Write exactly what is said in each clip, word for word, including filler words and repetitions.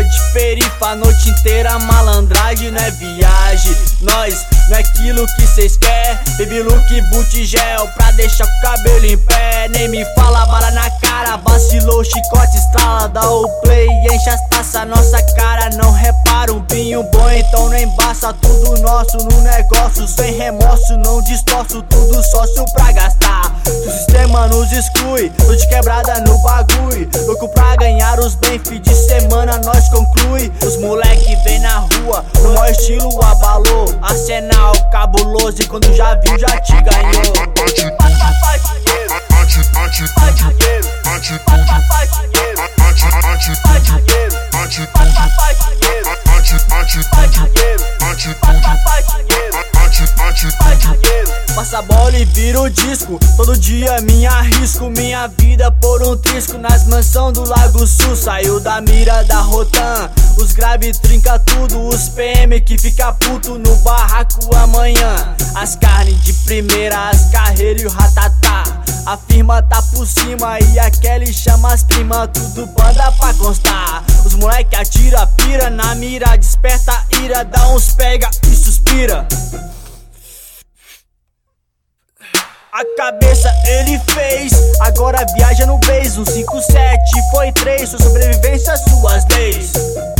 de perifa a noite inteira, malandragem não é viagem. Nós não é aquilo que cês quer, baby look, boot gel pra deixar com o cabelo em pé. Nem me fala bala na cara, vacilou, chicote estrala, dá o play, enche as taças, nossa cara não repara. Um vinho bom então não embaça, tudo nosso no negócio, sem remorso, não distorço, tudo sócio pra gastar. Se o sistema nos exclui, tô de quebrada no bagulho, louco pra ganhar os bem, fim de semana nós conclui. Os moleque vem na rua, no maior estilo abalou, arsenal cabuloso e quando já viu já te ganhou. Faz dinheiro, faz dinheiro, faz dinheiro, faz dinheiro, faz dinheiro, faz dinheiro, faz dinheiro, faz dinheiro. Passa a bola e vira o disco, todo dia me arrisco, minha vida por um trisco. Nas mansão do Lago Sul, saiu da mira da Rotan, os grave trinca tudo, os P M que fica puto no barraco amanhã. As carnes de primeira, as carreiras e o ratatá, a firma tá por cima e a Kelly chama as primas, tudo banda pra constar. Os moleque atira, pira na mira, desperta ira, dá uns pega e suspira. A cabeça ele fez, agora viaja no base. Um cinco sete foi três, sua sobrevivência, suas leis.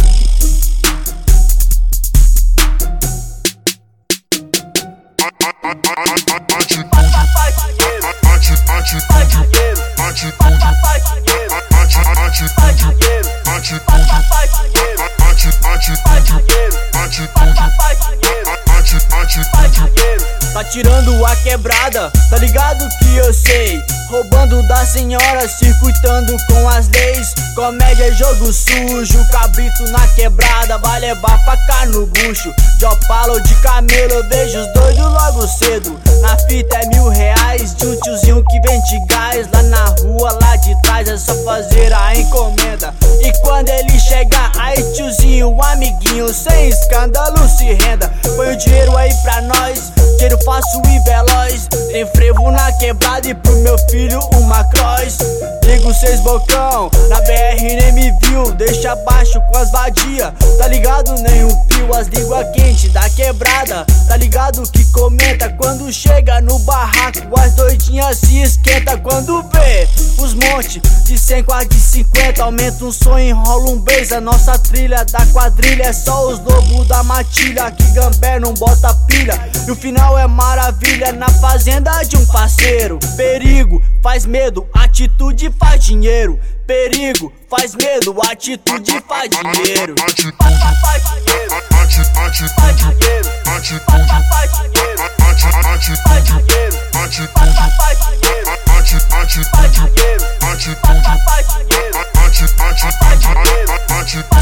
Faz dinheiro, faz dinheiro, faz dinheiro, faz dinheiro, faz dinheiro, faz dinheiro, faz dinheiro, faz dinheiro. Tá tirando a quebrada, tá ligado que eu sei, roubando da senhora, circuitando com as leis. Comédia é jogo sujo, cabrito na quebrada, vai levar faca no bucho. De opala ou de camelo, eu vejo os doidos logo cedo. Na fita é mil reais, de um tiozinho que vende gás. Lá na rua, lá de trás, é só fazer a encomenda. E quando ele chegar, aí tiozinho, um amiguinho, sem escândalo se renda. Põe o dinheiro aí pra nós, dinheiro fácil e veloz. Tem frevo na quebrada e pro meu filho uma cross. Ligo seis bocão, na B R nem me viu, deixa baixo com as vadia. Tá ligado, nem um pio, as língua quente da quebrada. Tá ligado que comenta quando chega no barraco, as doidinhas se esquenta quando vê os monte de cem com a de cinquenta. Aumenta um som, enrola um beijo, a nossa trilha da quadrilha é só os lobos da matilha, que gambé não bota pilha. E o final é maravilha na fazenda de um parceiro. Perigo faz medo, atitude faz dinheiro. Perigo faz medo, atitude faz dinheiro. Faz dinheiro, faz dinheiro, faz dinheiro, faz dinheiro, faz dinheiro, faz dinheiro, faz dinheiro, faz dinheiro.